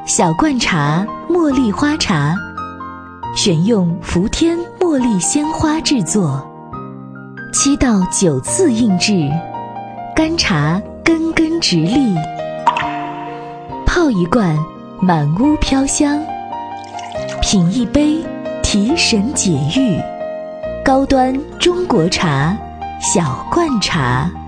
小罐茶茉莉花茶，选用伏天茉莉鲜花制作，7到9次印制，干茶根根直立，泡一罐满屋飘香，品一杯提神解郁，高端中国茶，小罐茶。